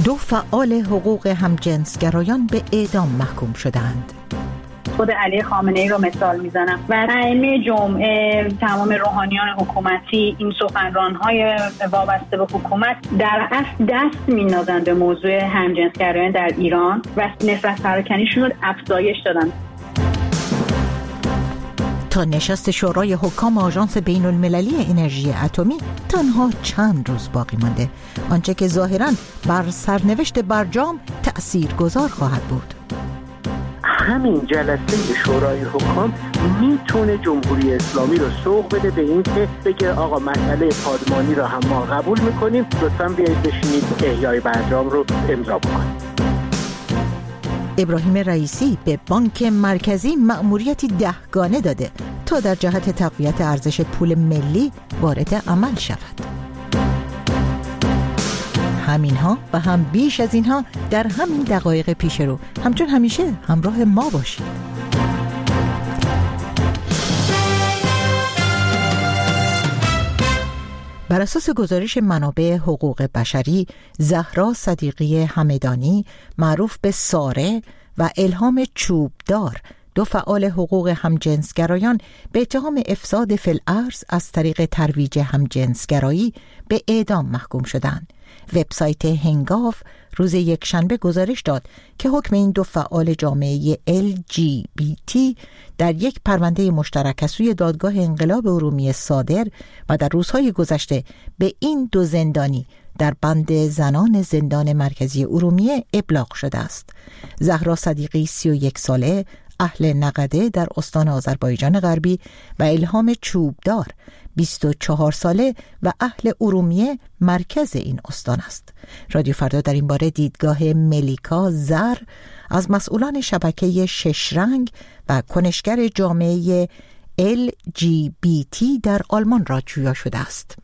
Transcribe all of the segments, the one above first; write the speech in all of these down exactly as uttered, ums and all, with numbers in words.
دو فعال حقوق همجنسگرایان به اعدام محکوم شدند. خود علی خامنه ای رو مثال میزنم و ائمه جمعه، تمام روحانیان حکومتی، این سخنران‌های وابسته به حکومت در اصل دست می‌نازند به موضوع همجنسگرایان در ایران و نفرت پراکنیشون رو افزایش دادن. تا نشست شورای حکام آژانس بین المللی انرژی اتمی تنها چند روز باقی مانده، آنچه که ظاهراً بر سرنوشت برجام تأثیرگذار خواهد بود. همین جلسه شورای حکام میتونه جمهوری اسلامی رو سوق بده به این که بگه آقا مسئله پادمانی رو هم ما قبول میکنیم، لطفاً بیایید بشینید احیای برجام رو امضا بکنید. ابراهیم رئیسی به بانک مرکزی مأموریتی دهگانه داده تا در جهت تقویت ارزش پول ملی وارد عمل شود. همینها و هم بیش از اینها در همین دقایق پیش رو. همچون همیشه همراه ما باشید. بر اساس گزارش منابع حقوق بشری، زهرا صدیقی همدانی معروف به ساره و الهام چوبدار، دو فعال حقوق همجنسگرایان، به اتهام افساد فی الارض از طریق ترویج همجنسگرایی به اعدام محکوم شدند. وبسایت هنگاو روز یکشنبه گزارش داد که حکم این دو فعال جامعه ال جی بی تی در یک پرونده مشترک از سوی دادگاه انقلاب ارومیه صادر و در روزهای گذشته به این دو زندانی در بند زنان زندان مرکزی ارومیه ابلاغ شده است. زهرا صدیقی سی و یک ساله، اهل نقده در استان آذربایجان غربی و الهام چوبدار بیست و چهار ساله و اهل ارومیه مرکز این استان است. رادیو فردا در این باره دیدگاه ملیکا زر از مسئولان شبکه شش رنگ و کنشگر جامعه ال جی بی تی در آلمان را جویا شده است.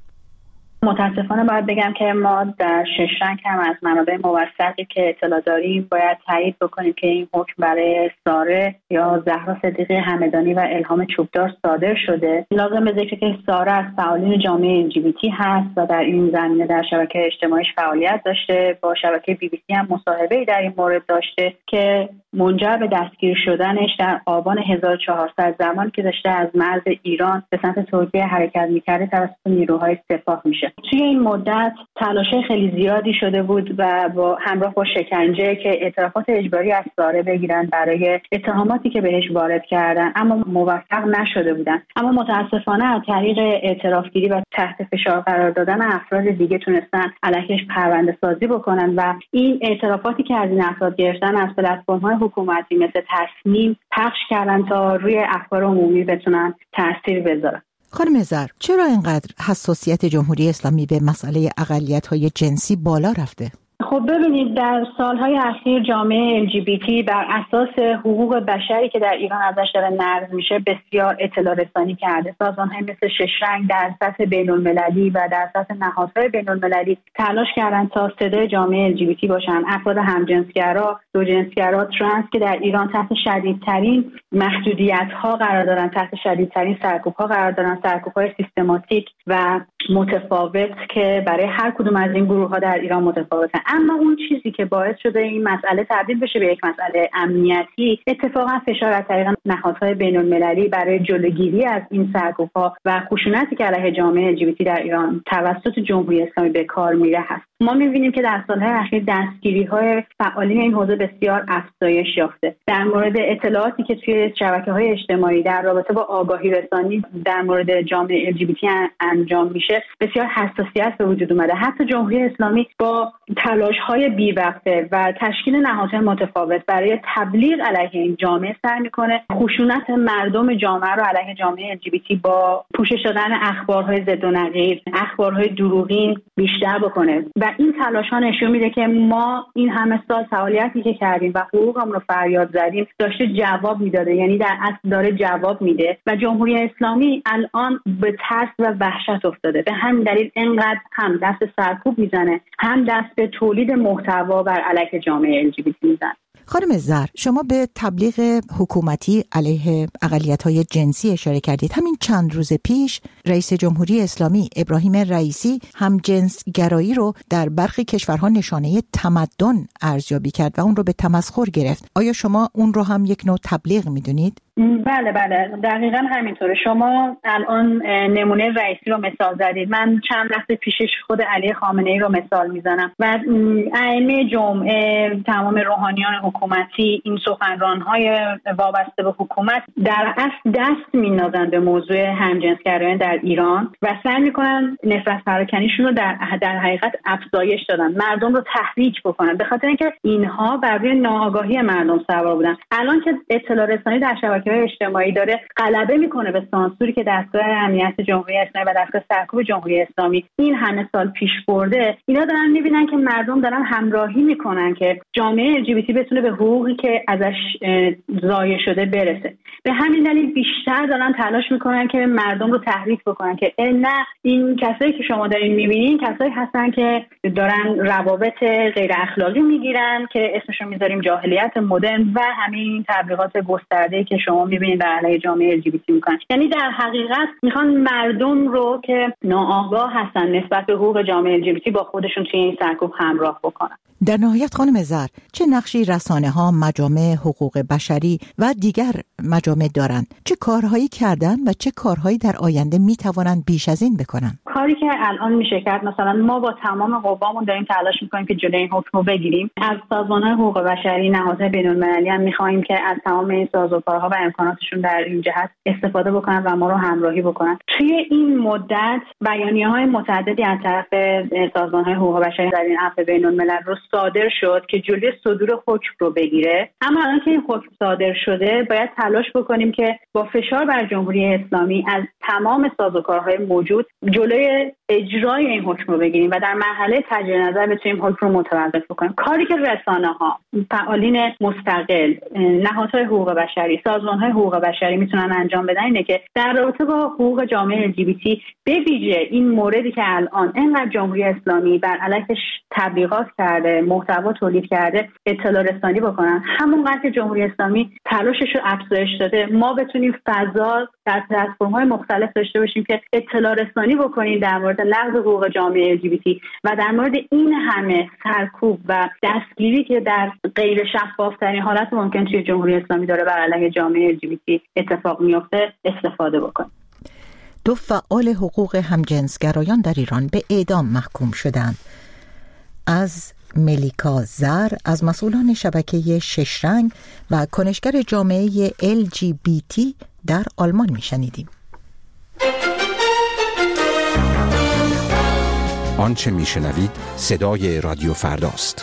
متاسفانه باید بگم که ما در شش رنگ هم از منابع موثقی که اطلاع داریم باید تایید بکنیم که این حکم برای ساره یا زهرا صدیقی همدانی و الهام چوبدار صادر شده. لازم به ذکر که ساره از فعالین جامعه ال جی بی تی هست و در این زمینه در شبکه اجتماعیش فعالیت داشته. با شبکه بی بی سی هم مصاحبه‌ای در این مورد داشته که منجر به دستگیر شدنش در آبان هزار و چهارصد، زمانی که داشته از مرز ایران به سمت ترکیه حرکت می‌کرده، توسط نیروهای سپاه میشه. توی این مدت تلاش خیلی زیادی شده بود و با همراه با شکنجه که اعترافات اجباری از ساره بگیرن برای اتهاماتی که بهش وارد کردن، اما موفق نشده بودن. اما متاسفانه از طریق اعترافگیری و تحت فشار قرار دادن افراد دیگه تونستن علیهش پرونده سازی بکنن و این اعترافاتی که از این افراد گرفتن از پلتفرم‌های حکومتی مثل تصمیم پخش کردن تا روی افکار عمومی بتونن تاثیر بذارن. خانم زر، چرا اینقدر حساسیت جمهوری اسلامی به مسئله اقلیت‌های جنسی بالا رفته؟ خب ببینید، در سالهای اخیر جامعه ال جی بی تی بر اساس حقوق بشری که در ایران ازش داره نقض میشه بسیار اطلاع رسانی کرده. سازمان‌های مثل شش رنگ در سطح بین‌المللی و در سطح نهادهای بین‌المللی تلاش کردن تا صدای جامعه ال جی بی تی باشن. افراد همجنسگرا، دوجنسگرا، ترنس که در ایران تحت شدیدترین محدودیت‌ها قرار دارن، تحت شدیدترین سرکوب‌ها قرار دارن، سرکوب‌های سیستماتیک و متفاوت که برای هر کدوم از این گروه‌ها در ایران متفاوته. اما اون چیزی که باعث شده این مسئله تبدیل بشه به یک مسئله امنیتی، اتفاقا فشار از طریق نهادهای بین‌المللی برای جلوگیری از این سرکوب‌ها و خشونتی که علیه جامعه ال جی بی تی در ایران توسط جمهوری اسلامی به کار میره هست. ما می‌بینیم که در سال‌های اخیر دستگیری‌های فعالین این حوزه بسیار افزایش یافته. در مورد اطلاعاتی که توی شبکه‌های اجتماعی در رابطه با آگاهی رسانی در مورد جامعه ال جی بی تی انجام میشه، بسیار حساسیت به وجود اومده. حتی جمهوری اسلامی با تلاش‌های بی‌وقفه و تشکیل نهادهای متفاوت برای تبلیغ علیه این جامعه سعی می‌کنه خشونت مردم جامعه رو علیه جامعه ال جی بی تی با پوشش دادن اخبارهای ضد و نقیض، اخبارهای دروغین بیشتر بکنه و این تلاش‌ها نشون میده که ما این همه سال فعالیتی که کردیم و حقوقمون رو فریاد زدیم داشته جواب میداده، یعنی در اصل داره جواب میده و جمهوری اسلامی الان به ترس و وحشت افتاده. به همین دلیل اینقدر هم دست سرکوب میزنه، هم دست به تولید محتوا بر علیه جامعه ال جی بی تی میزنه. خانم زهر، شما به تبلیغ حکومتی علیه اقلیت‌های جنسی اشاره کردید. همین چند روز پیش رئیس جمهوری اسلامی ابراهیم رئیسی هم جنس گرایی رو در برخی کشورها نشانه تمدن ارزیابی کرد و اون رو به تمسخر گرفت. آیا شما اون رو هم یک نوع تبلیغ می‌دونید؟ بله بله دقیقاً همینطوره. شما الان نمونه رئیسی رو مثال زدید. من چند وقت پیشش خود علی خامنه‌ای رو مثال میزنم و ائمه جمعه، تمام روحانیان حکومتی، این سخنران‌های وابسته به حکومت در اصل دست می‌نازن به موضوع همجنسگرایان در ایران و سعی می‌کنن نفرت پراکنیشون رو در در حقیقت افزایش دادن، مردم رو تحریک بکنن، به خاطر اینکه اینها بر روی ناآگاهی مردم سوار بودن. الان که اطلاع رسانی در شبکه‌های اجتماعی داره غلبه میکنه به سانسوری که دستگاه امنیت جمهوری اسلامی و دستگاه سرکوب جمهوری اسلامی این همه سال پیش برده، اینا دارن میبینن که مردم دارن همراهی میکنن که جامعه ال جی بی تی بتونه به حقوقی که ازش ضایع شده برسه. به همین دلیل بیشتر دارن تلاش میکنن که مردم رو تحریک بکنن که نه، این کسایی که شما دارین میبینین کسایی هستن که دارن روابط غیر اخلاقی میگیرن که اسمشون میذاریم جاهلیت مدرن و همین تبلیغات گسترده‌ای که شما میبینید در علیه جامعه ال جی بی تی میکنن. یعنی در حقیقت میخوان مردم رو که ناآگاه هستن نسبت به حقوق جامعه ال جی بی تی با خودشون توی این سرکوب همراه بکنن. در نهایت خانم زهر، چه نقشی رسانه‌ها، مجامع حقوق بشری و دیگر مجامع دارند؟ چه کارهایی کردن و چه کارهایی در آینده میتوانند بیش از این بکنن؟ کاری که الان میشه کرد، مثلا ما با تمام قوامون داریم تلاش میکنیم که جلوی این حکم رو بگیریم. از سازمان‌های حقوق بشری، نهادهای بین‌المللی هم میخوایم که از تمام این سازوکارها و امکاناتشون در این جهت استفاده بکنن و ما رو همراهی بکنن. توی این مدت بیانیه‌های متعددی از طرف سازمان‌های حقوق بشری در این عفو بین‌الملل رو صادر شد که جلوی صدور حکم رو بگیره. اما الان که این حکم صادر شده باید تلاش بکنیم که با فشار بر جمهوری اسلامی از تمام سازوکارهای موجود جلوی اجرای این حکم رو بگیریم و در مرحله تجدید نظر بتونیم حکم رو متوقف بکنیم. کاری که رسانه‌ها، فعالین مستقل، نهادهای حقوق بشری، سازمان‌های حقوق بشری میتونن انجام بدن اینه که در رابطه با حقوق جامعه ال جی بی تی به ویژه این موردی که الان اینقدر جمهوری اسلامی بر علیهش تبلیغات کرده، محتوا تولید کرده، اطلاع رسانی بکنن. همونقدر که جمهوری اسلامی تلاشش رو افزایش داده، ما بتونیم فضا در پلتفرم‌های مختلف داشته باشیم که اطلاع رسانی بکنیم در مورد نقض حقوق جامعه ال جی بی تی و در مورد این همه سرکوب و دستگیری که در غیر شفاف‌ترین حالت ممکن توی جمهوری اسلامی داره بر علیه جامعه ال جی بی تی اتفاق میفته استفاده بکنیم. دو فعال حقوق همجنسگرایان در ایران به اعدام محکوم شدند. از ملیکا زر از مسئولان شبکه شش رنگ و کنشگر جامعه ال جی بی تی در آلمان میشنیدیم. آنچه میشنوید صدای رادیو فرداست.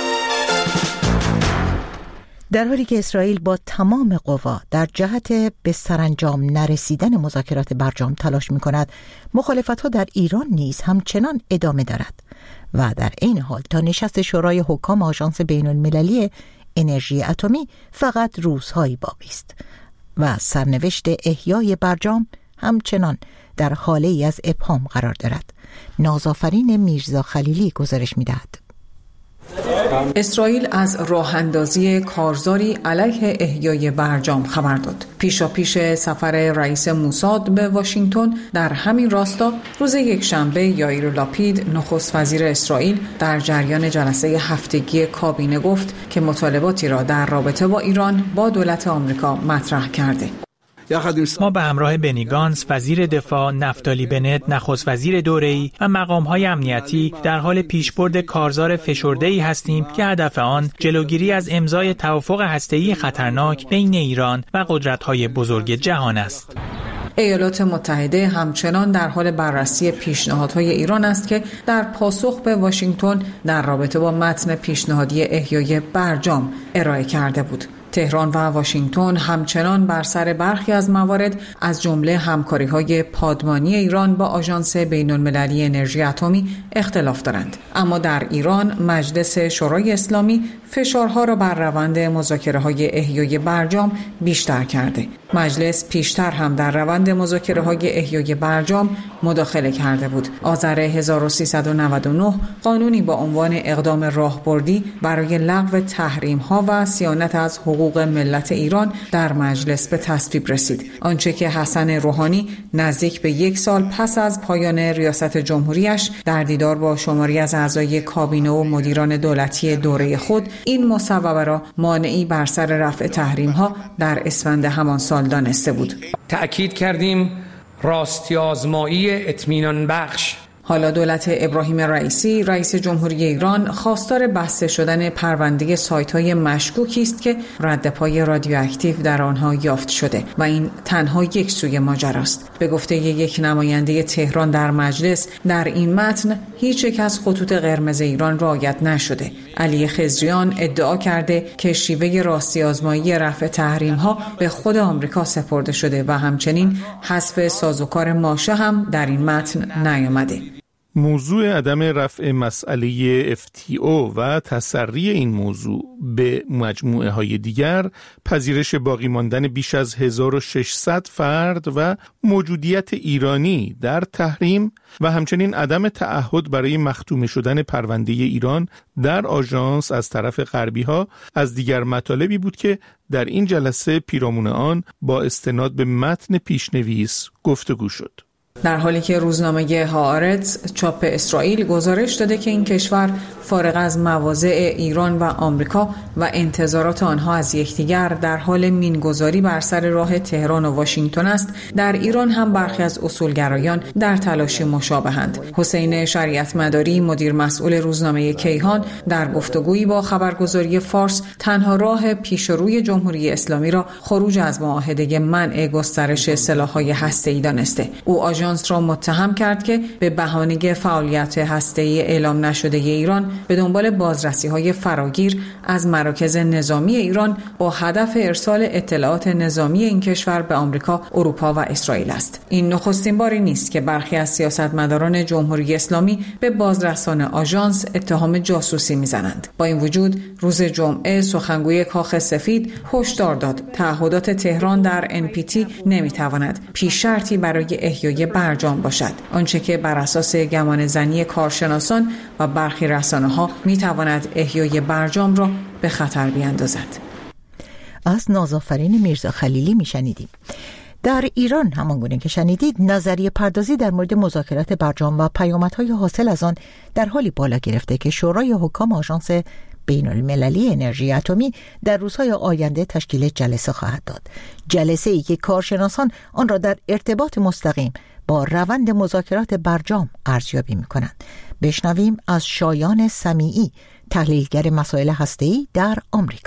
در حالی که اسرائیل با تمام قوا در جهت به سرانجام نرسیدن مذاکرات برجام تلاش می‌کند، مخالفت‌ها در ایران نیز همچنان ادامه دارد و در این حال تا نشست شورای حکام آژانس بین‌المللی انرژی اتمی فقط روزهایی باقی است و سرنوشت احیای برجام همچنان در حاله ای از ابهام قرار دارد. نازآفرین میرزا خلیلی گزارش می‌دهد. اسرائیل از راه اندازی کارزاری علیه احیای برجام خبر داد. پیشا پیش سفر رئیس موساد به واشنگتن در همین راستا روز یکشنبه یائیر لاپید نخست وزیر اسرائیل در جریان جلسه هفتگی کابینه گفت که مطالباتی را در رابطه با ایران با دولت آمریکا مطرح کرده. ما به همراه بنی گانتز وزیر دفاع، نفتالی بنت نخست وزیر دوره‌ای و مقام‌های امنیتی در حال پیشبرد کارزار فشرده‌ای هستیم که هدف آن جلوگیری از امضای توافق هسته‌ای خطرناک بین ایران و قدرت‌های بزرگ جهان است. ایالات متحده همچنان در حال بررسی پیشنهادهای ایران است که در پاسخ به واشنگتن در رابطه با متن پیشنهادی احیای برجام ارائه کرده بود. تهران و واشنگتن همچنان بر سر برخی از موارد از جمله همکاری‌های پادمانی ایران با آژانس بین‌المللی انرژی اتمی اختلاف دارند. اما در ایران مجلس شورای اسلامی فشارها را بر روند مذاکره‌های احیای برجام بیشتر کرده. مجلس پیشتر هم در روند مذاکره‌های احیای برجام مداخله کرده بود. آذر هزار و سیصد و نود و نه قانونی با عنوان اقدام راهبردی برای لغو تحریم‌ها و صیانت از حقوق ملت ایران در مجلس به تصویب رسید. آنچه که حسن روحانی نزدیک به یک سال پس از پایان ریاست جمهوریش در دیدار با شماری از اعضای کابینه و مدیران دولتی دوره خود این مصوبه را مانعی بر سر رفع تحریم‌ها در اسفند همان سال دانسته بود. تأکید کردیم راستی آزمایی اطمینان بخش. حالا دولت ابراهیم رئیسی رئیس جمهوری ایران خواستار بسته شدن پرونده سایت‌های مشکوکی است که رد پای رادیواکتیو در آنها یافت شده و این تنها یک سوی ماجراست. به گفته یک نماینده تهران در مجلس، در این متن هیچ یک از خطوط قرمز ایران رعایت نشده. علی خضریان ادعا کرده که شیوه راستی آزمایی رفع تحریم‌ها به خود آمریکا سپرده شده و همچنین حذف سازوکار ماشه هم در این متن نیامده. موضوع عدم رفع مسئله اف تی او و تسری این موضوع به مجموعه های دیگر، پذیرش باقی ماندن بیش از هزار و ششصد فرد و موجودیت ایرانی در تحریم و همچنین عدم تعهد برای مختوم شدن پرونده ایران در آژانس از طرف غربی ها از دیگر مطالبی بود که در این جلسه پیرامون آن با استناد به متن پیشنویس گفتگو شد. در حالی که روزنامه هآرتز چاپ اسرائیل گزارش داده که این کشور فارغ از مواضع ایران و آمریکا و انتظارات آنها از یکدیگر در حال مینگذاری بر سر راه تهران و واشنگتن است، در ایران هم برخی از اصولگرایان در تلاش مشابهند. حسین شریعت مداری مدیر مسئول روزنامه کیهان در گفتگویی با خبرگزاری فارس تنها راه پیشروی جمهوری اسلامی را خروج از معاهده منع گسترش سلاح‌های هسته‌ای دانسته. او آژانس را متهم کرد که به بهانه فعالیت هسته‌ای اعلام نشده ایران به دنبال بازرسی‌های فراگیر از مراکز نظامی ایران با هدف ارسال اطلاعات نظامی این کشور به آمریکا، اروپا و اسرائیل است. این نخستین باری نیست که برخی از سیاستمداران جمهوری اسلامی به بازرسان آژانس اتهام جاسوسی می‌زنند. با این وجود روز جمعه سخنگوی کاخ سفید هشدار داد تعهدات تهران در ان پی تی نمی‌تواند پیش شرطی برای احیای برجام باشد، آنچه که بر اساس گمان زنی کارشناسان و برخی رسانه‌ها می‌تواند احیای برجام را به خطر بیاندازد. از نازآفرین میرزا خلیلی میشنیدیم. در ایران همانگونه که شنیدید، نظریه پردازی در مورد مذاکرات برجام و پیامدهای حاصل از آن در حالی بالا گرفته که شورای حکام آژانس بین المللی انرژی اتمی در روزهای آینده تشکیل جلسه خواهد داد. جلسه ای که کارشناسان آن را در ارتباط مستقیم با روند مذاکرات برجام ارزیابی می کنند. بشنویم از شایان سمیعی، تحلیلگر مسائل هسته‌ای در آمریکا.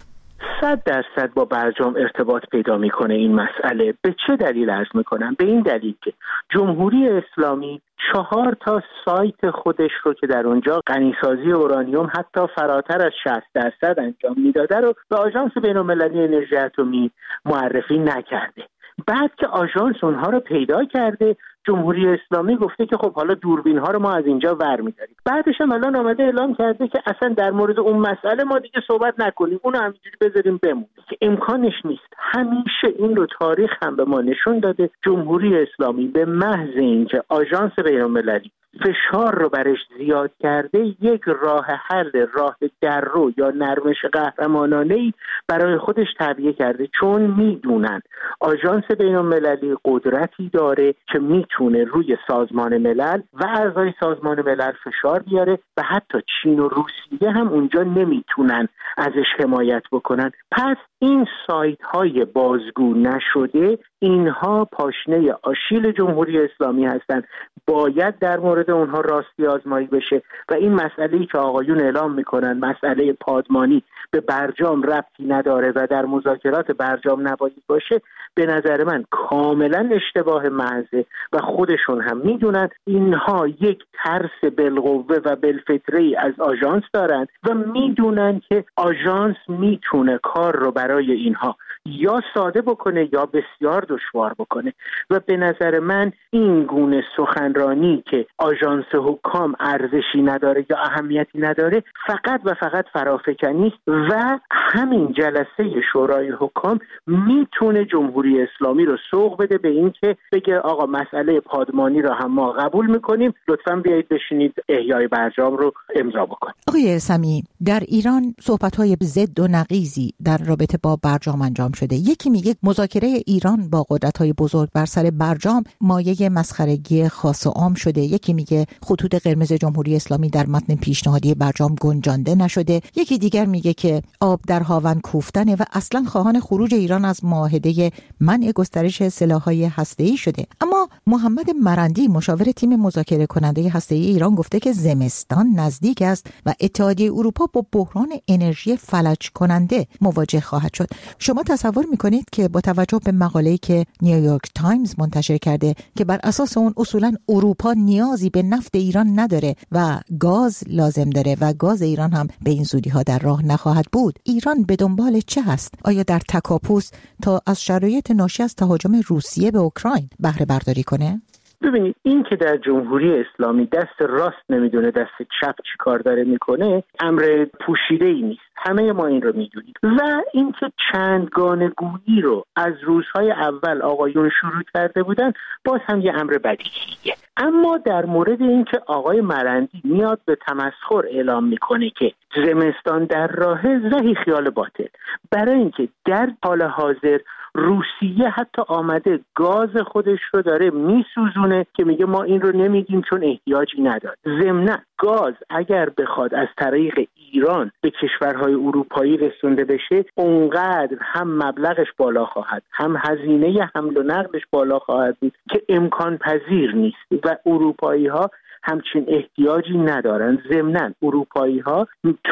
صد درصد با برجام ارتباط پیدا میکنه این مسئله. به چه دلیل عرض میکنم؟ به این دلیل که جمهوری اسلامی چهار تا سایت خودش رو که در اونجا غنیسازی اورانیوم حتی فراتر از شصت درصد انجام میداده رو به آژانس بین‌المللی انرژی اتمی معرفی نکرده. بعد که آژانس اونها رو پیدا کرده، جمهوری اسلامی گفته که خب حالا دوربین ها رو ما از اینجا ور می‌داریم. بعدش هم الان آمده اعلام کرده که اصلا در مورد اون مسئله ما دیگه صحبت نکنیم، اون رو همینجوری بذاریم بمونه، که امکانش نیست. همیشه این رو تاریخ هم به ما نشون داده جمهوری اسلامی به محض اینکه آژانس بین‌المللی فشار رو برش زیاد کرده، یک راه حل، راه دررو یا نرمش قهرمانانه‌ای برای خودش تعبیه کرده، چون میدونن آژانس بین‌المللی قدرتی داره که میتونه روی سازمان ملل و اعضای سازمان ملل فشار بیاره و حتی چین و روسیه هم اونجا نمیتونن ازش حمایت بکنن. پس این سایت های بازگو نشده، اینها پاشنه آشیل جمهوری اسلامی هستند، باید در مورد اونها راستی آزمایی بشه و این مسئله‌ای که آقایون اعلام میکنن مسئله پادمانی به برجام ربطی نداره و در مذاکرات برجام نباید باشه، به نظر من کاملا اشتباه محضه و خودشون هم میدونن. اینها یک ترس بالقوه و بالفطره از آژانس دارن و میدونن که آژانس میتونه کار رو برای اینها یا ساده بکنه یا بسیار دشوار بکنه و به نظر من این گونه سخنرانی که آژانس حکام ارزشی نداره یا اهمیتی نداره فقط و فقط فرافکنی است و همین جلسه شورای حکام میتونه جمهوری اسلامی رو سوق بده به این که بگه آقا مسئله پادمانی رو هم ما قبول میکنیم، لطفاً بیایید بشینید احیای برجام رو امضا بکنید. آقای سمیع، در ایران صحبت‌های ضد و نقیضی در رابطه با برجام انجام شده. یکی میگه مذاکره ایران با قدرت‌های بزرگ بر سر برجام مایه مسخرگی خاص و عام شده. یکی میگه خطوط قرمز جمهوری اسلامی در متن پیشنهادی برجام گنجانده نشده. یکی دیگر میگه که آب در هاون کوفتنه و اصلا خواهان خروج ایران از معاهده منع گسترش سلاح‌های هسته‌ای شده. اما محمد مرندی مشاور تیم مذاکره کننده هسته‌ای ایران گفته که زمستان نزدیک است و اتحادیه اروپا با بحران انرژی فلج کننده مواجه خواهد شد. شما تصور میکنید که با توجه به مقاله‌ای که نیویورک تایمز منتشر کرده که بر اساس اون اصولاً اروپا نیازی به نفت ایران نداره و گاز لازم داره و گاز ایران هم به این زودی‌ها در راه نخواهد بود، ایران به دنبال چه هست؟ آیا در تکاپوس تا از شرایط ناشی از تهاجم روسیه به اوکراین بهره برداری کنه؟ ببینید، این که در جمهوری اسلامی دست راست نمیدونه دست چپ چی کار داره میکنه امر پوشیده ای نیست، همه ما این رو میدونیم. و این که چندگانه گویی رو از روزهای اول آقایون شروع کرده بودن باز هم یه امر بدیهیه. اما در مورد این که آقای مرندی میاد به تمسخر اعلام میکنه که زمستان در راهه، زهی خیال باطل، برای اینکه در حال حاضر روسیه حتی آمده گاز خودش رو داره میسوزونه که میگه ما این رو نمیگیم چون احتیاجی نداره. ضمناً گاز اگر بخواد از طریق ایران به کشورهای اروپایی رسونده بشه، اونقدر هم مبلغش بالا خواهد، هم هزینه حمل و نقلش بالا خواهد بود که امکان پذیر نیست و اروپایی ها همچین احتیاجی ندارن. ضمناً اروپایی ها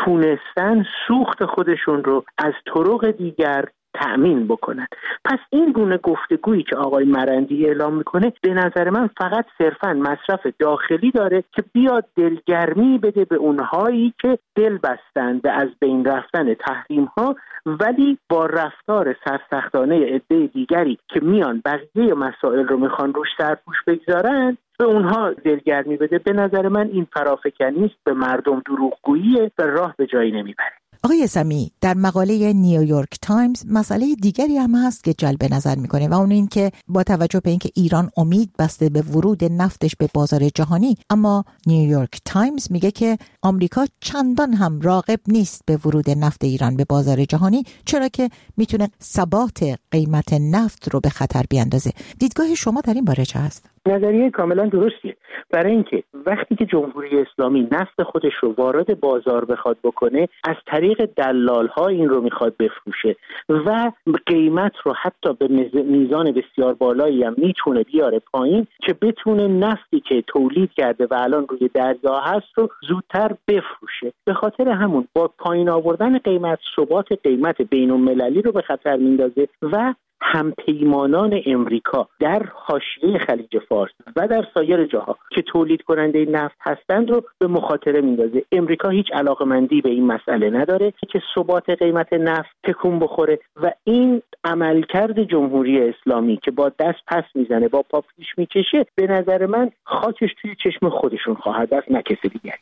تونستن سوخت خودشون رو از طرق دیگر تأمین بکنن. پس این گونه گفتگویی که آقای مرندی اعلام میکنه به نظر من فقط صرفاً مصرف داخلی داره که بیاد دلگرمی بده به اونهایی که دل بستن به از بین رفتن تحریم ها، ولی با رفتار سرسختانه عده دیگری که میان بقیه مسائل رو میخوان روش سرپوش بگذارن به اونها دلگرمی بده. به نظر من این فرافکنی است، به مردم دروغگوییه و راه به جایی نمیبره. آقای سمیع، در مقاله نیویورک تایمز مسئله دیگری هم هست که جلب نظر میکنه و اون این که با توجه به اینکه ایران امید بسته به ورود نفتش به بازار جهانی، اما نیویورک تایمز میگه که آمریکا چندان هم راغب نیست به ورود نفت ایران به بازار جهانی، چرا که میتونه ثبات قیمت نفت رو به خطر بیاندازه. دیدگاه شما در این باره چه هست؟ نظریه کاملا درستیه، برای اینکه وقتی که جمهوری اسلامی نفت خودش رو وارد بازار بخواد بکنه، از طریق دلال‌ها این رو میخواد بفروشه و قیمت رو حتی به میزان بسیار بالایی هم میتونه بیاره پایین که بتونه نفتی که تولید کرده و الان روی دریا هست رو زودتر بفروشه. به خاطر همون با پایین آوردن قیمت، ثبات قیمت بین‌المللی رو به خطر میندازه و همپیمانان امریکا در حاشیه خلیج فارس و در سایر جاها که تولید کننده نفت هستند رو به مخاطره میندازه. امریکا هیچ علاقمندی به این مسئله نداره که ثبات قیمت نفت تکون بخوره و این عملکرد جمهوری اسلامی که با دست پس میزنه، با پا پیش میکشه، به نظر من خاکش توی چشم خودشون خواهد است، نه کسی دیگری.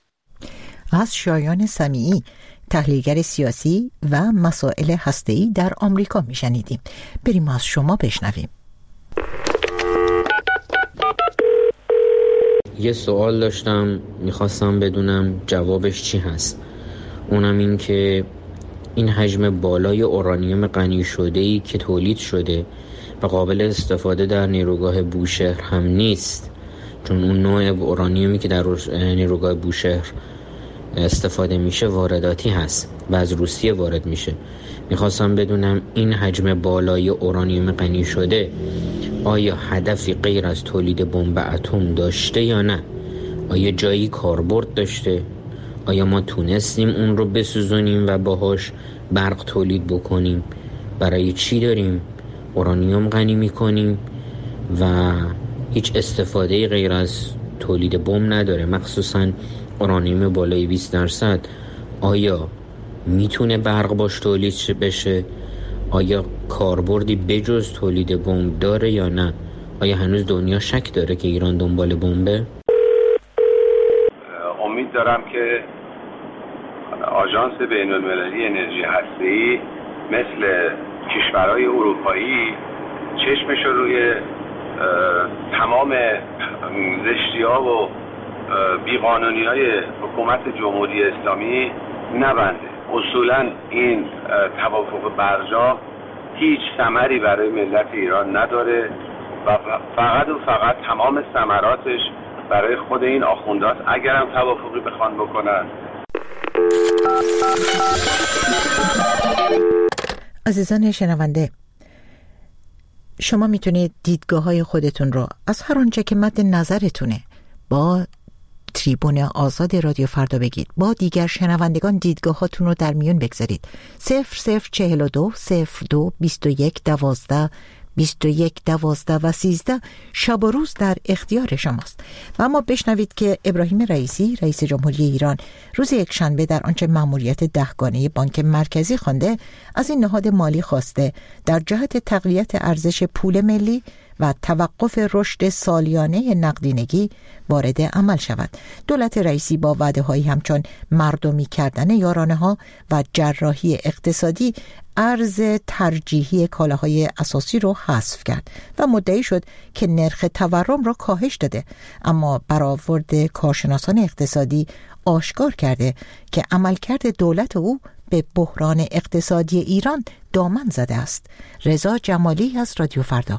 از شایان سمیعی، تحلیلگر سیاسی و مسائل هسته‌ای در آمریکا میشنیدیم. بریم از شما بشنویم. یه سوال داشتم، میخواستم بدونم جوابش چی هست. اونم این که این حجم بالای اورانیوم غنی شده‌ای که تولید شده و قابل استفاده در نیروگاه بوشهر هم نیست، چون اون نوع اورانیومی که در نیروگاه بوشهر استفاده میشه وارداتی هست و از روسیه وارد میشه. میخواستم بدونم این حجم بالای اورانیوم غنی شده آیا هدفی غیر از تولید بمب اتم داشته یا نه؟ آیا جایی کاربرد داشته؟ آیا ما تونستیم اون رو بسوزونیم و باهاش برق تولید بکنیم؟ برای چی داریم اورانیوم غنی میکنیم و هیچ استفاده غیر از تولید بمب نداره؟ مخصوصاً اورانیوم بالای بیست درصد آیا میتونه برق باش تولید بشه؟ آیا کاربردی بجز تولید بمب داره یا نه؟ آیا هنوز دنیا شک داره که ایران دنبال بمبه؟ دارم که آژانس بین‌المللی انرژی هسته‌ای مثل کشورهای اروپایی چشمش رو روی تمام زشتی‌ها و بیقانونی‌های حکومت جمهوری اسلامی نبنده. اصولاً این توافق برجام هیچ ثمری برای ملت ایران نداره و فقط و فقط تمام ثمراتش برای خود این آخوندات اگرم توافقی بخوان بکنن. عزیزان شنونده، شما میتونید دیدگاه های خودتون رو از هر آنچه که مد نظرتونه با تریبون آزاد رادیو فردا بگید، با دیگر شنوندگان دیدگاه هاتون رو در میون بگذارید. صفر صفر چهل و دو صفر دو بیست و یک دوازده بیست و یک دوازده و سیزده شب و روز در اختیار شماست. و اما بشنوید که ابراهیم رئیسی رئیس جمهوری ایران روز یکشنبه در آنچه مأموریت دهگانه بانک مرکزی خوانده از این نهاد مالی خواسته در جهت تقویت ارزش پول ملی و توقف رشد سالیانه نقدینگی وارد عمل شود. دولت رئیسی با وعده‌هایی همچون مردمی کردن یارانه ها و جراحی اقتصادی ارز ترجیحی کالاهای اساسی رو حذف کرد و مدعی شد که نرخ تورم را کاهش داده، اما برآورد کارشناسان اقتصادی آشکار کرده که عملکرد دولت او به بحران اقتصادی ایران دامن زده است. رضا جمالی از رادیو فردا.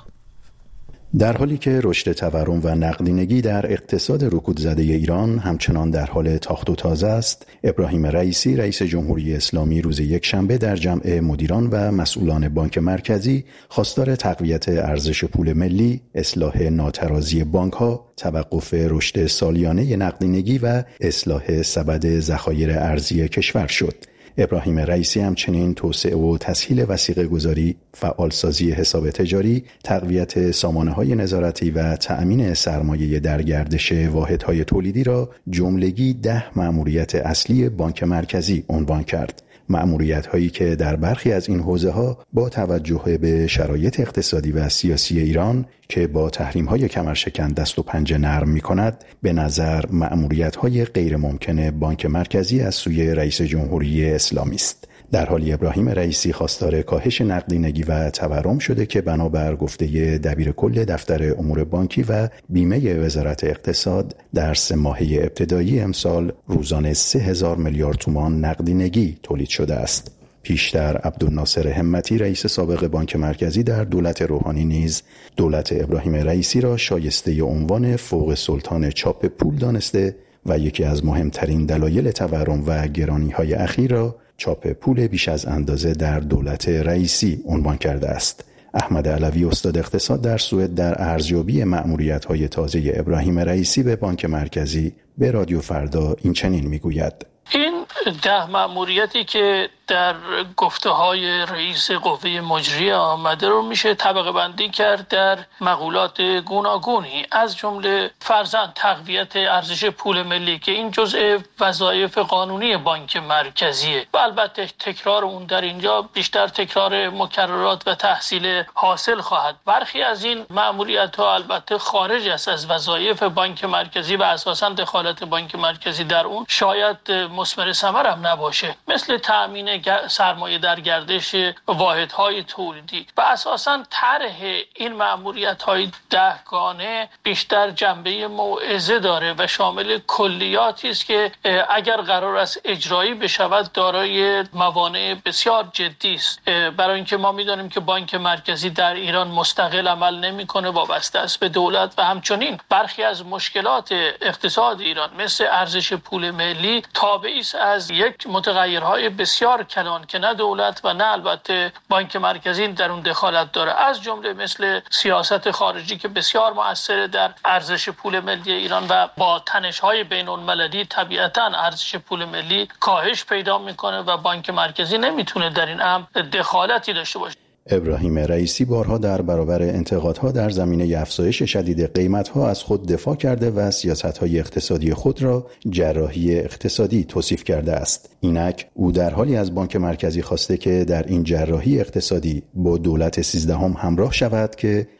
در حالی که رشد تورم و نقدینگی در اقتصاد رکودزده ایران همچنان در حال تاخت و تازه است، ابراهیم رئیسی رئیس جمهوری اسلامی روز یکشنبه در جمع مدیران و مسئولان بانک مرکزی خواستار تقویت ارزش پول ملی، اصلاح ناترازی بانک‌ها، توقف رشد سالیانه نقدینگی و اصلاح سبد ذخایر ارزی کشور شد. ابراهیم رئیسی همچنین توسعه و تسهیل وثیقه گذاری، فعالسازی حساب تجاری، تقویت سامانه‌های نظارتی و تأمین سرمایه در گردش واحدهای تولیدی را جملگی ده مأموریت اصلی بانک مرکزی عنوان کرد. مأموریت هایی که در برخی از این حوزه ها با توجه به شرایط اقتصادی و سیاسی ایران که با تحریم های کمرشکن دست و پنجه نرم می کند، به نظر مأموریت های غیر ممکن بانک مرکزی از سوی رئیس جمهوری اسلامی است. در حالی ابراهیم رئیسی خواستار کاهش نقدینگی و تورم شده که بنابر گفته دبیر کل دفتر امور بانکی و بیمه وزارت اقتصاد در سه ماهه ابتدایی امسال روزانه سه هزار میلیارد تومان نقدینگی تولید شده است. پیشتر عبدالناصر همتی رئیس سابق بانک مرکزی در دولت روحانی نیز دولت ابراهیم رئیسی را شایسته عنوان فوق سلطان چاپ پول دانسته و یکی از مهمترین دلایل تورم و گرانی‌های اخیر را چاپ پول بیش از اندازه در دولت رئیسی عنوان کرده است. احمد علوی استاد اقتصاد در سوئد در ارزیابی مأموریت‌های تازه ابراهیم رئیسی به بانک مرکزی به رادیو فردا این چنین میگوید: این ده مأموریتی که در گفته های رئیس قوه مجریه آمده رو میشه طبقه بندی کرد در مقولات گوناگونی، از جمله فرضاً تقویت ارزش پول ملی که این جزء وظایف قانونی بانک مرکزیه و البته تکرار اون در اینجا بیشتر تکرار مکررات و تحصیل حاصل خواهد. برخی از این مأموریت ها البته خارج است از وظایف بانک مرکزی و اساساً دخالت بانک مرکزی در اون شاید مثمر ثمر هم نباشه، مثل تأمین سرمایه در گردش واحدهای تولیدی و اساساً طرح این مأموریت‌های دهگانه بیشتر جنبه موعظه داره و شامل کلیاتی است که اگر قرار است اجرایی بشود دارای موانع بسیار جدی است، برای اینکه ما می‌دانیم که بانک مرکزی در ایران مستقل عمل نمی‌کنه، وابسته است به دولت و همچنین برخی از مشکلات اقتصاد ایران مثل ارزش پول ملی تابعی است از یک متغیرهای بسیار کلان که نه دولت و نه البته بانک مرکزی در اون دخالت داره، از جمله مثل سیاست خارجی که بسیار مؤثر در ارزش پول ملی ایران و با تنش‌های بین‌المللی طبیعتاً ارزش پول ملی کاهش پیدا میکنه و بانک مرکزی نمیتونه در این امر دخالتی داشته باشه. ابراهیم رئیسی بارها در برابر انتقادها در زمینه افزایش شدید قیمت‌ها از خود دفاع کرده و سیاست‌های اقتصادی خود را جراحی اقتصادی توصیف کرده است. اینک او در حالی از بانک مرکزی خواسته که در این جراحی اقتصادی با دولت سیزدهم همراه شود که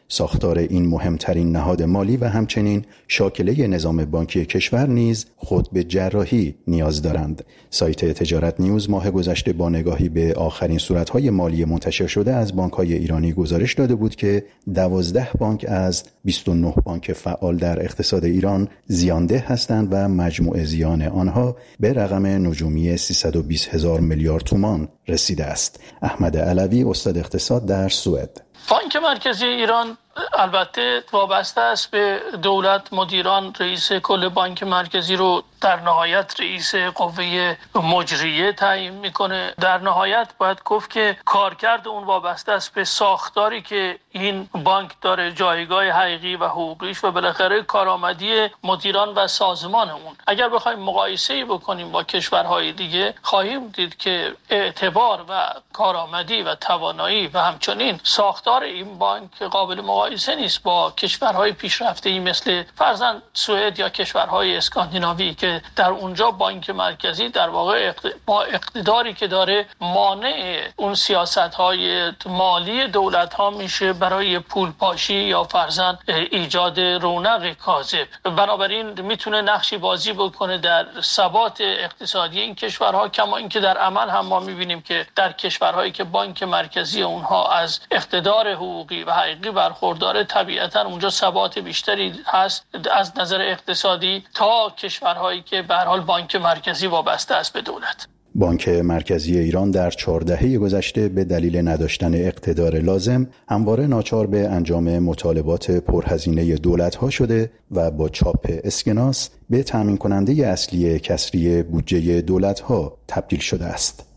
ساختار این مهمترین نهاد مالی و همچنین شاکله نظام بانکی کشور نیز خود به جراحی نیاز دارند. سایت تجارت نیوز ماه گذشته با نگاهی به آخرین صورت‌های مالی منتشر شده از بانک‌های ایرانی گزارش داده بود که دوازده بانک از بیست و نه بانک فعال در اقتصاد ایران زیانده هستند و مجموع زیان آنها به رقم نجومی سیصد و بیست هزار میلیارد تومان رسیده است. احمد علوی، استاد اقتصاد در سوئد: بانک مرکزی ایران البته وابسته است به دولت. مدیران رئیس کل بانک مرکزی رو در نهایت رئیس قوه مجریه تعیین میکنه. در نهایت باید گفت که کارکرد اون وابسته است به ساختاری که این بانک داره، جایگاه حقیقی و حقوقیش و بالاخره کارآمدی مدیران و سازمان اون. اگر بخوایم مقایسه‌ای بکنیم با کشورهای دیگه خواهیم دید که اعتبار و کارآمدی و توانایی و همچنین ساختار این بانک قابل مقایسه نیست با کشورهای پیشرفته‌ای مثل فرضاً سوئد یا کشورهای اسکاندیناوی که در اونجا بانک مرکزی در واقع با اقتداری که داره مانع اون سیاست‌های مالی دولت‌ها میشه برای پولپاشی یا فرضاً ایجاد رونق کاذب. بنابراین میتونه نقشی بازی بکنه در ثبات اقتصادی این کشورها، کما اینکه در عمل هم ما میبینیم که در کشورهایی که بانک مرکزی اونها از اقتدار حقوقی و حقیقی برخورداره طبیعتاً اونجا ثبات بیشتری هست از نظر اقتصادی تا کشورهایی که به هر حال بانک مرکزی وابسته است به دولت. بانک مرکزی ایران در چهار دهه گذشته به دلیل نداشتن اقتدار لازم همواره ناچار به انجام مطالبات پرهزینه دولت‌ها شده و با چاپ اسکناس به تامین کننده اصلی کسری بودجه دولت‌ها تبدیل شده است.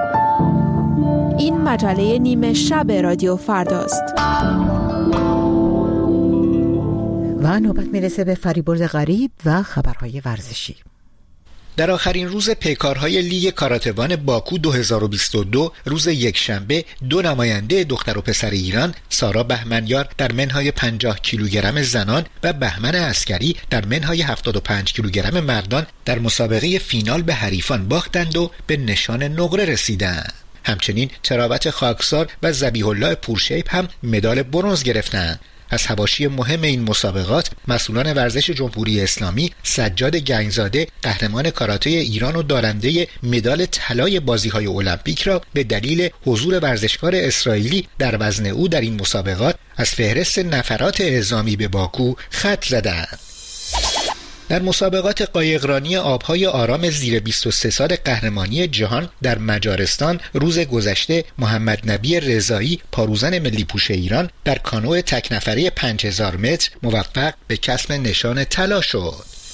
این مجله نیمه شب رادیو فرداست. و نوبت میرسه به فریبرز غریب و خبرهای ورزشی. در آخرین روز پیکارهای لیگ کاراتوان باکو دو هزار و بیست و دو روز یکشنبه دو نماینده دختر و پسر ایران، سارا بهمنیار در منهای پنجاه کیلوگرم زنان و بهمن عسکری در منهای هفتاد و پنج کیلوگرم مردان در مسابقه فینال به حریفان باختند و به نشان نقره رسیدند. همچنین تراوت خاکسار و ذبیح الله پورشیپ هم مدال برنز گرفتند. از حواشی مهم این مسابقات مسئولان ورزش جمهوری اسلامی سجاد گنجزاده قهرمان کاراته ایران و دارنده مدال طلای بازی‌های المپیک را به دلیل حضور ورزشکار اسرائیلی در وزن او در این مسابقات از فهرست نفرات اعزامی به باکو خط زدند. در مسابقات قایقرانی آبهای آرام زیر بیست و سه سال قهرمانی جهان در مجارستان روز گذشته محمد نبی رضایی پاروزن ملی پوش ایران در کانو تک نفره پنج هزار متر موفق به کسب نشان طلا شد.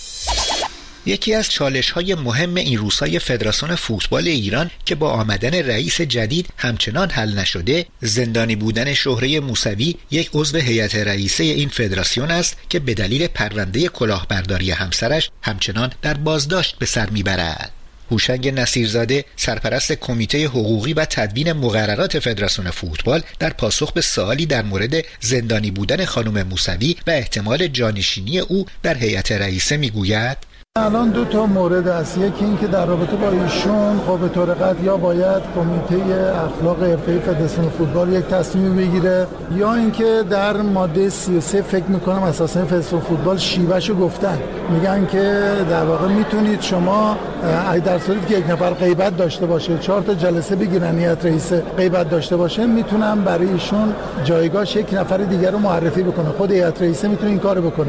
یکی از چالش‌های مهم این روزهای فدراسیون فوتبال ایران که با آمدن رئیس جدید همچنان حل نشده، زندانی بودن شهره موسوی، یک عضو هیئت رئیسه این فدراسیون است که به دلیل پرونده کلاهبرداری همسرش همچنان در بازداشت به سر میبرد. هوشنگ نصیرزاده سرپرست کمیته حقوقی و تدوین مقررات فدراسیون فوتبال در پاسخ به سوالی در مورد زندانی بودن خانم موسوی و احتمال جانشینی او در هیئت رئیسه میگوید: الان دو تا مورد است. یکی این که در رابطه با ایشون خب به طور قطعی یا باید کمیته اخلاق حرفه‌ای فدراسیون فوتبال یک تصمیم بگیره یا اینکه در ماده سی و سه فکر میکنم اساسا فدراسیون فوتبال شیوهشو گفتن، میگن که در واقع میتونید شما در صورتی که یک نفر غیبت داشته باشه چهار تا جلسه بگیرن هیئت رئیس غیبت داشته باشه میتونن برای ایشون جایگاهش یک نفر دیگر رو معرفی بکنه. خود هیئت رئیسه میتونه این کارو بکنه.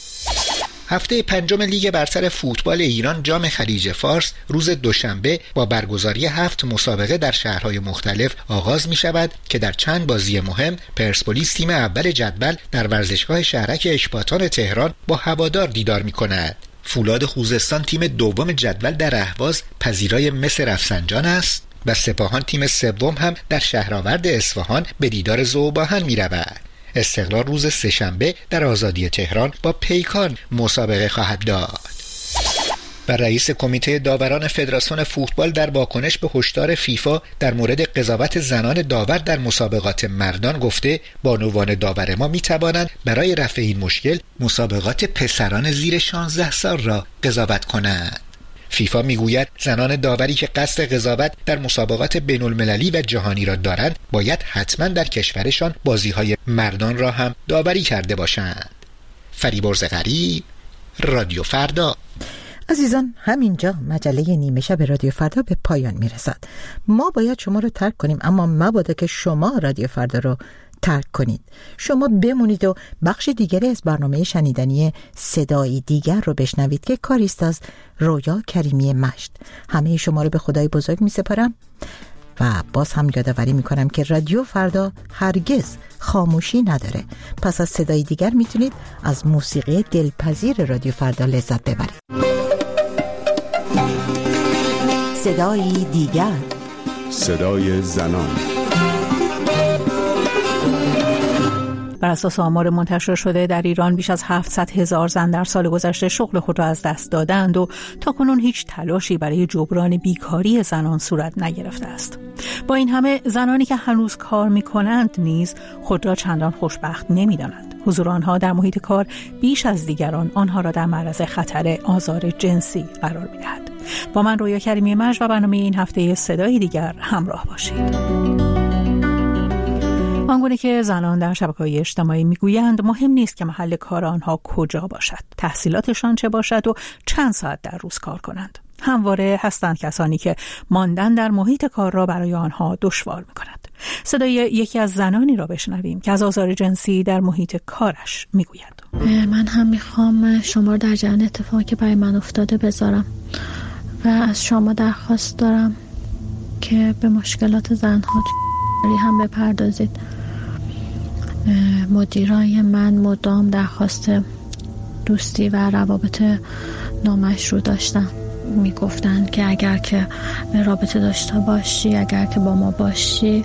هفته پنجم لیگ برتر فوتبال ایران جام خلیج فارس روز دوشنبه با برگزاری هفت مسابقه در شهرهای مختلف آغاز می شود که در چند بازی مهم پرسپولیس تیم اول جدول در ورزشگاه شهرک اکباتان تهران با هوادار دیدار می کند. فولاد خوزستان تیم دوم جدول در اهواز پذیرای مس رفسنجان است و سپاهان تیم سوم هم در شهرآورد اصفهان به دیدار ذوباهن می رود. استقلال روز سه‌شنبه در آزادی تهران با پیکان مسابقه خواهد داد. و رئیس کمیته داوران فدراسیون فوتبال در واکنش به هشدار فیفا در مورد قضاوت زنان داور در مسابقات مردان گفته بانوان داور ما می توانند برای رفع این مشکل مسابقات پسران زیر شانزده سال را قضاوت کنند. فیفا میگوید زنان داوری که قصد قضاوت در مسابقات بین‌المللی و جهانی را دارند باید حتما در کشورشان بازی‌های مردان را هم داوری کرده باشند. فریبرز غریب، رادیو فردا. عزیزان، همینجا مجله نیمه شب رادیو فردا به پایان میرسد. ما باید شما رو ترک کنیم، اما مبادا که شما رادیو فردا رو ترک کنید. شما بمونید و بخش دیگری از برنامه شنیدنی صدای دیگر رو بشنوید که کاریست از رویا کریمی مشت. همه شما رو به خدای بزرگ می سپارم و باز هم یادآوری می کنم که رادیو فردا هرگز خاموشی نداره. پس از صدای دیگر میتونید از موسیقی دلپذیر رادیو فردا لذت ببرید. صدای دیگر، صدای زنان. بر اساس آمار منتشر شده در ایران بیش از هفتصد هزار زن در سال گذشته شغل خود را از دست دادند و تاکنون هیچ تلاشی برای جبران بیکاری زنان صورت نگرفته است. با این همه زنانی که هنوز کار می‌کنند نیز خود را چندان خوشبخت نمی‌دانند. حضور آنها در محیط کار بیش از دیگران آنها را در معرض خطر آزار جنسی قرار می‌دهد. با من رویا کریمی مشت و برنامه این هفته صدای دیگر همراه باشید. آنگونه که زنان در شبکه‌های اجتماعی میگویند مهم نیست که محل کار آنها کجا باشد، تحصیلاتشان چه باشد و چند ساعت در روز کار کنند. همواره هستند کسانی که ماندن در محیط کار را برای آنها دشوار می‌کند. صدای یکی از زنانی را بشنویم که از آزار جنسی در محیط کارش میگوید. من هم میخوام شما در جریان اتفاقی که برای من افتاده بذارم و از شما درخواست دارم که به مشکلات زنها هم بپردازید. مدیرای من مدام درخواست دوستی و روابط نامشروع داشتن. میگفتن که اگر که رابطه داشته باشی، اگر که با ما باشی،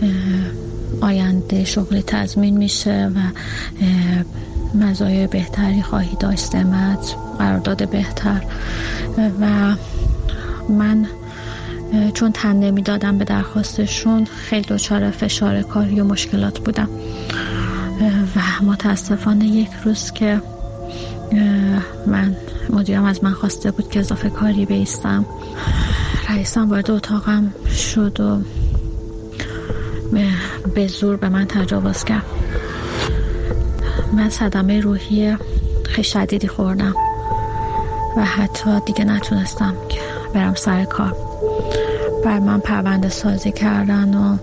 آینده شغل تضمین میشه و مزایای بهتری خواهی داشت، سمت، قرارداد بهتر. و من چون تن نمیدادم به درخواستشون خیلی دچار فشار کاری و مشکلات بودم و متاسفانه یک روز که من مدیرم از من خواسته بود که اضافه کاری بیستم، رئیسم وارد اتاقم شد و به زور به من تجاوز کرد. من صدمه روحی خیلی شدیدی خوردم و حتی دیگه نتونستم که برم سر کار. بر من پرونده سازی کردن و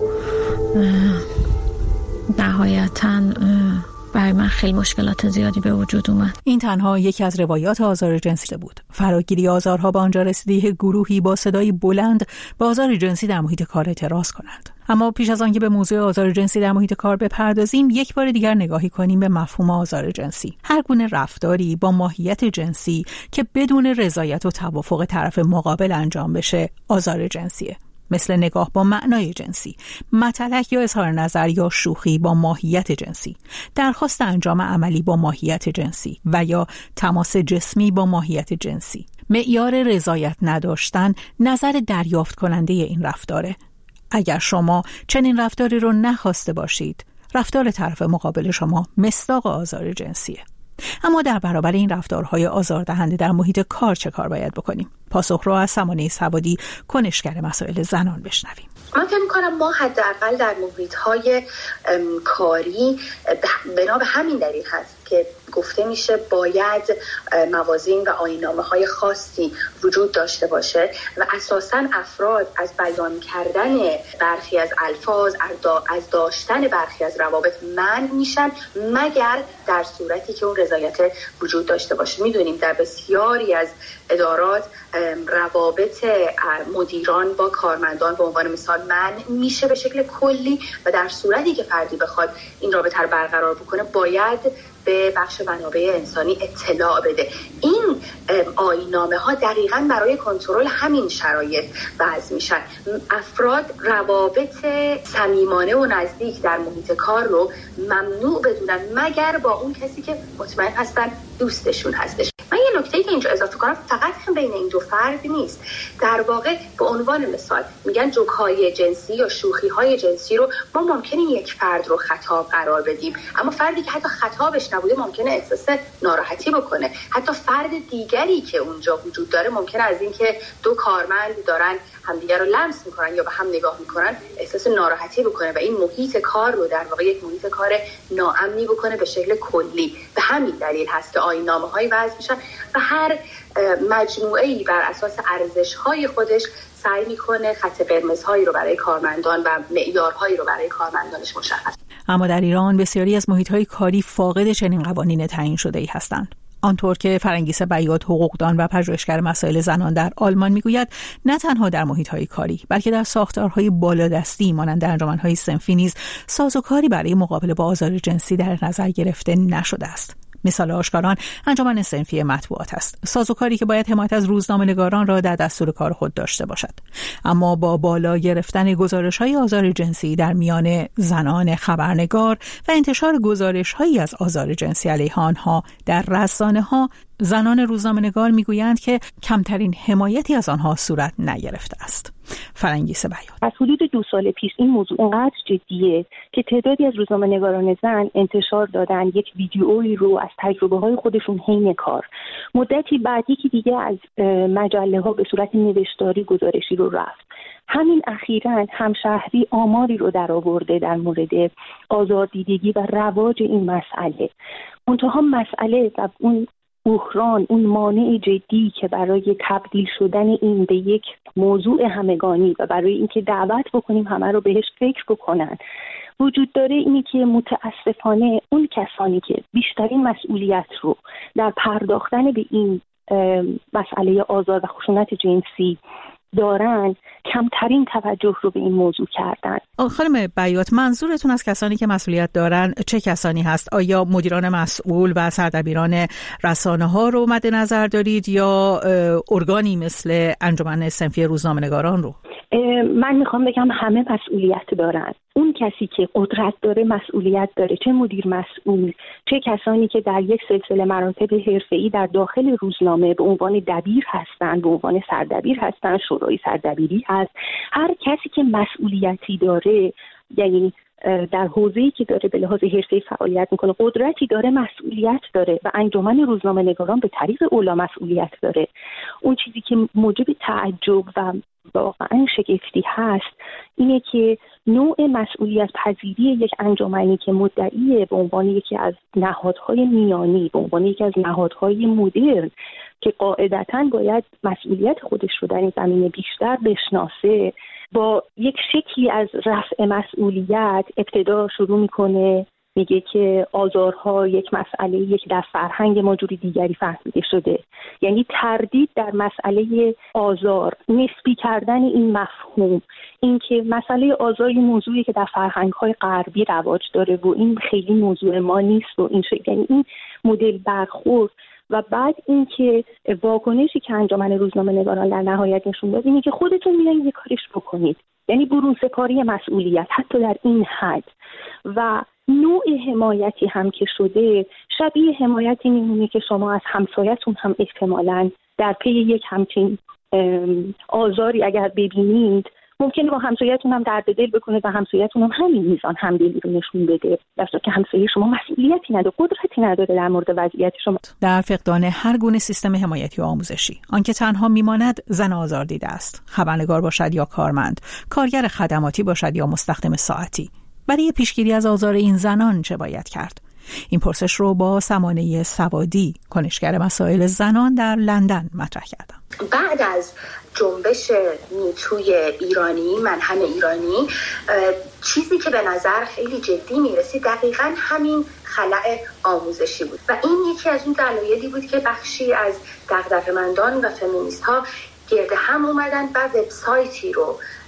نهایتاً برای من خیلی مشکلات زیادی به وجود اومد. این تنها یکی از روایات آزار جنسی بود. فراگیری آزارها به آنجا رسیده که گروهی با صدای بلند به آزار جنسی در محیط کار اعتراض کنند. اما پیش از آنکه به موضوع آزار جنسی در محیط کار بپردازیم، یک بار دیگر نگاهی کنیم به مفهوم آزار جنسی. هر گونه رفتاری با ماهیت جنسی که بدون رضایت و توافق طرف مقابل انجام بشه آزار جنسیه. مثل نگاه با معنای جنسی، متلک یا اظهار نظر یا شوخی با ماهیت جنسی، درخواست انجام عملی با ماهیت جنسی و یا تماس جسمی با ماهیت جنسی. معیار رضایت نداشتن نظر دریافت کننده این رفتاره. اگر شما چنین رفتاری رو نخواسته باشید، رفتار طرف مقابل شما مصداق آزار جنسیه. اما در برابر این رفتارهای آزاردهنده در محیط کار چه کار باید بکنیم؟ پاسخ رو از سمانه سوادی، کنشگر مسائل زنان بشنویم. من فکر می‌کنم ما حداقل در محیط‌های کاری بنا به همین دلیل هست که گفته میشه باید موازین و آیین‌نامه‌های خاصی وجود داشته باشه و اساساً افراد از بیان کردن برخی از الفاظ، از داشتن برخی از روابط منع میشن مگر در صورتی که اون رضایت وجود داشته باشه. میدونیم در بسیاری از ادارات روابط مدیران با کارمندان به عنوان مثال منع میشه به شکل کلی و در صورتی که فردی بخواد این رابطه رو برقرار بکنه باید به بخش منابع انسانی اطلاع بده. این آیین‌نامه ها دقیقاً برای کنترل همین شرایط وضع میشن. افراد روابط صمیمانه و نزدیک در محیط کار رو ممنوع بدونن مگر با اون کسی که مطمئن هستن دوستشون هستش. من یه نکته که اینجا اضافه کنم فقط هم بین این دو فرد نیست. در واقع به عنوان مثال میگن جوک‌های جنسی یا شوخی‌های جنسی رو ما ممکنه یک فرد رو خطاب قرار بدیم، اما فردی که حتی خطابش نبوده ممکنه احساس ناراحتی بکنه. حتی فرد دیگری که اونجا وجود داره ممکنه از اینکه دو کارمند دارن همدیگر رو لمس میکنن یا به هم نگاه میکنن احساس ناراحتی بکنه و این محیط کار رو در واقع یک محیط کار ناامنی بکنه به شکل کلی. به همین دلیل هست که آیین‌نامه‌هایی وضع میشن و هر مجموعه‌ای بر اساس ارزش‌های خودش سعی میکنه خط قرمزهایی رو برای کارمندان و معیارهایی رو برای کارمندانش مشخص. اما در ایران بسیاری از محیط‌های کاری فاقد چنین قوانین تعیین شده‌ای هستند. آنطور که فرنگیس بیات، حقوقدان و پژوهشگر مسائل زنان در آلمان میگوید، نه تنها در محیط‌های کاری بلکه در ساختارهای بالادستی مانند انجمن‌های صنفی نیز سازوکاری برای مقابله با آزار جنسی در نظر گرفته نشده است. مثال آشکاران انجمن صنفی مطبوعات است، سازوکاری که باید حمایت از روزنامه‌نگاران را در دستور کار خود داشته باشد. اما با بالا گرفتن گزارش‌های آزار جنسی در میان زنان خبرنگار و انتشار گزارش‌هایی از آزار جنسی علیه آنها در رسانه‌ها، زنان روزنامه‌نگار میگویند که کمترین حمایتی از آنها صورت نگرفته است. فرنگیس بیات: از حدود دو سال پیش این موضوع انقدر جدیه که تعدادی از روزنامه‌نگاران زن انتشار دادن یک ویدیویی رو از تجربه‌های خودشون حین کار. مدتی بعد یکی دیگه از مجله‌ها به صورت نوشتاری گزارشی رو رفت. همین اخیراً همشهری آماری رو در آورده در مورد آزاردیدگی و رواج این مسئله. منتها مسئله و اون بحران، اون مانع جدی که برای تبدیل شدن این به یک موضوع همگانی و برای اینکه دعوت بکنیم همه رو بهش فکر بکنن وجود داره، اینی که متاسفانه اون کسانی که بیشترین مسئولیت رو در پرداختن به این مسئله آزار و خشونت جنسی دارن کمترین توجه رو به این موضوع کردن. خانم بیات، منظورتون از کسانی که مسئولیت دارن چه کسانی هست؟ آیا مدیران مسئول و سردبیران رسانه ها رو مد نظر دارید یا ارگانی مثل انجمن صنفی روزنامه‌نگاران رو؟ من میخوام بگم همه مسئولیت دارن. اون کسی که قدرت داره مسئولیت داره، چه مدیر مسئول، چه کسانی که در یک سلسله مراتب حرفه‌ای در داخل روزنامه به عنوان دبیر هستن، به عنوان سردبیر هستن، شورای سردبیری هست. هر کسی که مسئولیتی داره، یعنی در حوزه‌ای که داره به لحاظ حرفه‌ای فعالیت میکنه، قدرتی داره، مسئولیت داره و انجمن روزنامه‌نگاران به طریق اولا مسئولیت داره. اون چیزی که موجب تعجب و واقعا شگفتی هست اینه که نوع مسئولیت پذیری یک انجمنی که مدعیه به عنوان یکی از نهادهای میانی، به عنوان یکی از نهادهای مدرن که قاعدتاً باید مسئولیت خودش رو در این زمینه بیشتر بشناسه، با یک شکلی از رفع مسئولیت ابتدا شروع میکنه میگه که آزارها یک مسئله یک در فرهنگ ما جوری دیگری فهمیده شده. یعنی تردید در مسئله آزار، نسبی کردن این مفهوم، اینکه مسئله آزار این موضوعی که در فرهنگ‌های غربی رواج داره و این خیلی موضوع ما نیست و این شکل، یعنی این مدل برخورد و بعد اینکه واکنشی که انجمن روزنامه‌نگاران در نهایت نشون داد اینه که خودتون میایین یه کاریش بکنید، یعنی برون سپاری مسئولیت حتی در این حد. و نوع حمایتی هم که شده شبیه حمایتی میمونه که شما از همسایتون هم احتمالاً در پی یک همچین آزاری اگر ببینید ممکنه با همسایتون هم درد دل بکنه و همسایتون هم همین میزان همدلی رو نشون بده، در صورتی که همسایه شما مسئولیتی نداره، قدرتی نداره در مورد وضعیت شما. در فقدان هر گونه سیستم حمایتی و آموزشی، آنکه تنها میماند زن آزاردیده است، خبرنگار باشد یا کارمند، کارگر خدماتی باشد یا مستخدم ساعتی. برای پیشگیری از آزار این زنان چه باید کرد؟ این پرسش رو با سمانه سوادی، کنشگر مسائل زنان در لندن مطرح کردم. بعد از جنبش میتوی ایرانی، من همه ایرانی، چیزی که به نظر خیلی جدی میرسید دقیقاً همین خلأ آموزشی بود و این یکی از اون دلایلی بود که بخشی از دغدغه‌مندان و فمینیست ها گرد هم اومدن و وبسایتی رو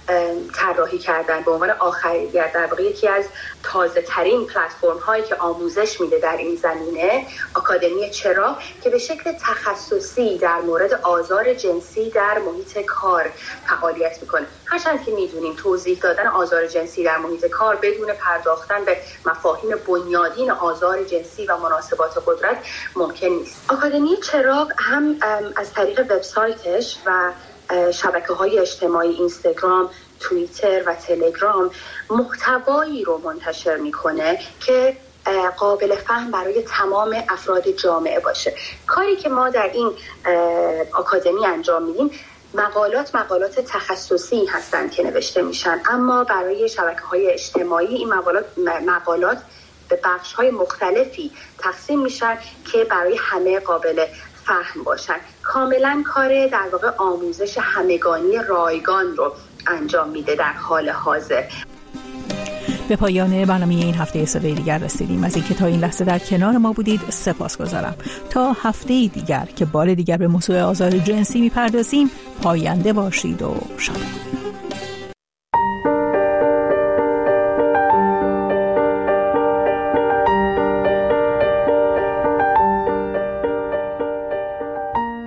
طراحی کردن به عنوان آخریت، در واقع یکی از تازه ترین پلتفرم هایی که آموزش میده در این زمینه آکادمی چراغ که به شکل تخصصی در مورد آزار جنسی در محیط کار فعالیت میکنه. هرچند که میدونیم توضیح دادن آزار جنسی در محیط کار بدون پرداختن به مفاهیم بنیادین آزار جنسی و مناسبات قدرت ممکن نیست. آکادمی چراغ هم از طریق وبسایتش و شبکه‌های اجتماعی اینستاگرام، توییتر و تلگرام محتوایی رو منتشر میکنه که قابل فهم برای تمام افراد جامعه باشه. کاری که ما در این آکادمی انجام میدیم مقالات مقالات تخصصی هستند که نوشته میشن، اما برای شبکه‌های اجتماعی این مقالات مقالات به بخش‌های مختلفی تقسیم میشن که برای همه قابل فهم باشن. کاملا کار در واقع آموزش همگانی رایگان رو انجام میده در حال حاضر. به پایان برنامه این هفته صدای دیگر رسیدیم. از اینکه تا این لحظه در کنار ما بودید سپاسگزارم. تا هفته دیگر که بار دیگر به موضوع آزار جنسی میپردازیم، پاینده باشید و شاد.